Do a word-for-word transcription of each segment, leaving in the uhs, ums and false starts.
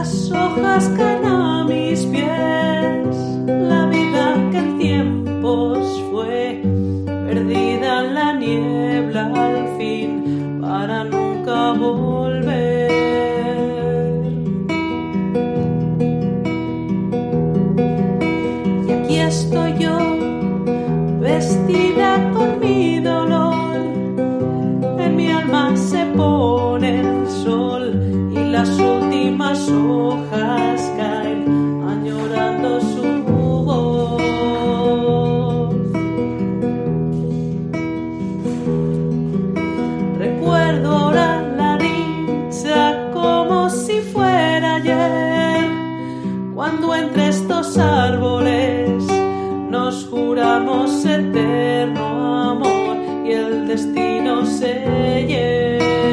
las hojas caen a mis pies, la vida que en tiempos fue perdida en la niebla al fin para nunca volver. Y aquí estoy yo, vestida con mi dolor, en mi alma se pone el sol y las últimas hojas caen añorando su voz. Recuerdo ahora la dicha como si fuera ayer, cuando entre estos árboles nos juramos eterno amor y el destino sellé.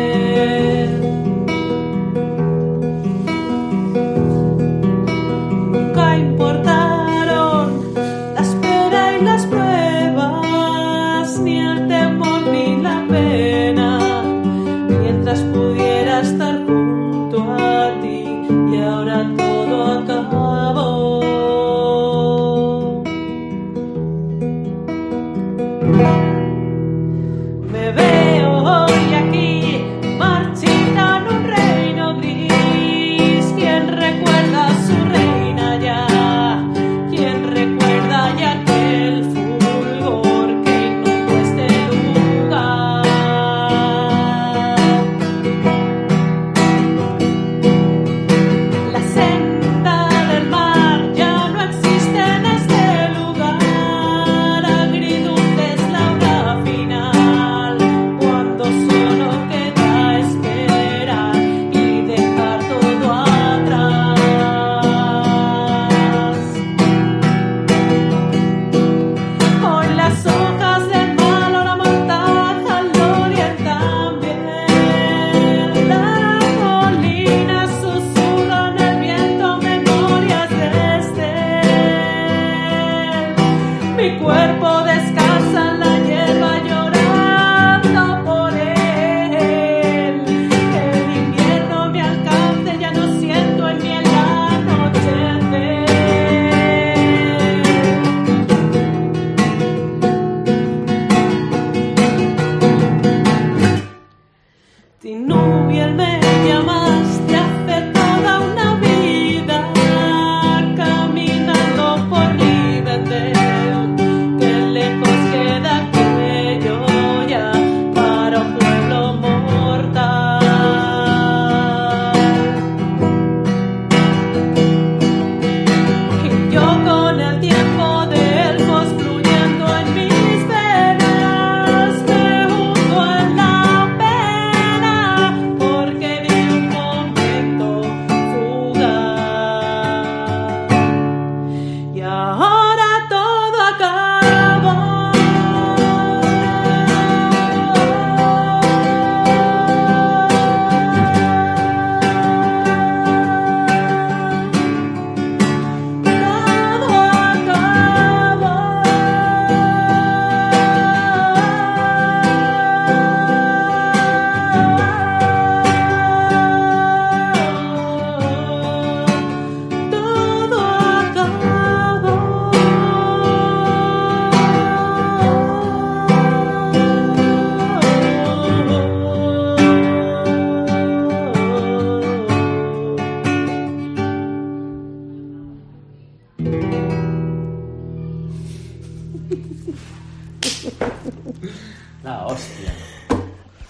Nunca importaron la espera y las pruebas, ni el temor ni la pena, mientras pudiera estar junto a ti, y ahora todo acabó. Me veo hoy aquí, marchita en un reino gris. ¿Quién recuerda a su reina ya? ¿Quién recuerda ya aquel fulgor que inundó este lugar? La senda del mar ya no existe en este lugar. Agridulce es la hora final, cuando solo queda esperar y dejar todo atrás. Hoy las hojas del mal, ahora montaja al oriente también. La colina susurra en el viento memorias desde él. Mi cuerpo descansa en la hierba llorando por él. El invierno me alcance, ya no siento en mí el anochecer. Tinubiel, me llamaste hace toda una vida, caminando por Rivendell. Qué lejos queda aquello ya para un pueblo mortal. Y yo con el tiempo de elfos fluyendo en mis venas, me hundo en la pena porque vi un momento fugaz. Y ahora todo acabó. La hostia.